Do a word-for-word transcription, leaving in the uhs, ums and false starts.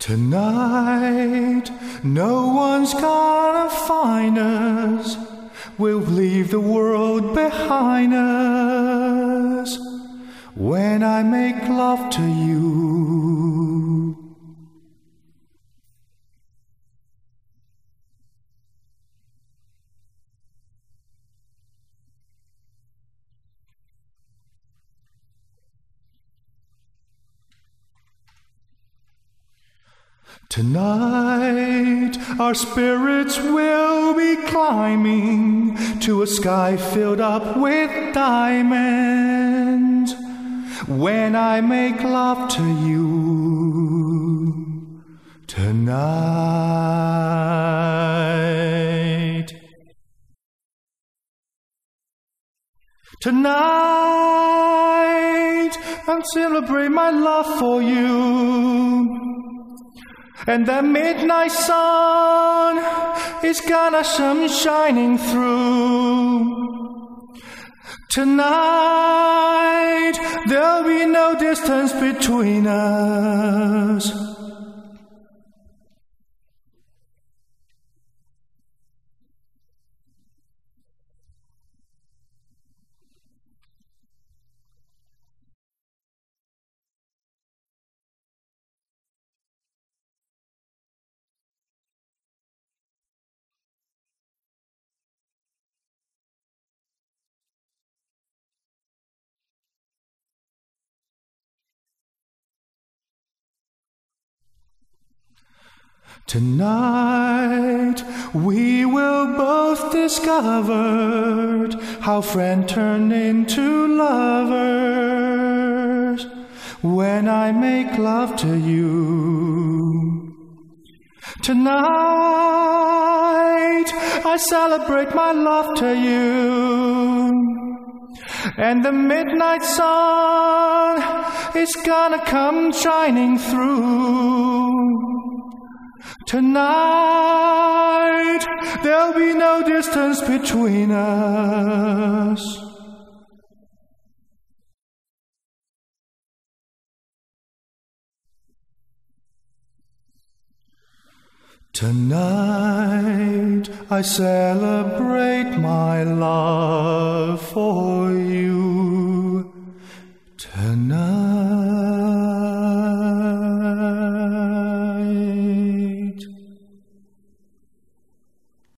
Tonight, no one's gonna find us. We'll leave the world behind us when I make love to you. Tonight, our spirits will be climbing to a sky filled up with diamonds when I make love to you tonight. Tonight, I'll celebrate my love for you. And the midnight sun is gonna come shining through. Tonight, there'll be no distance between us. Tonight, we will both discover how friends turn into lovers when I make love to you. Tonight, I celebrate my love to you. And the midnight sun is gonna come shining through. Tonight, there'll be no distance between us. Tonight, I celebrate my love for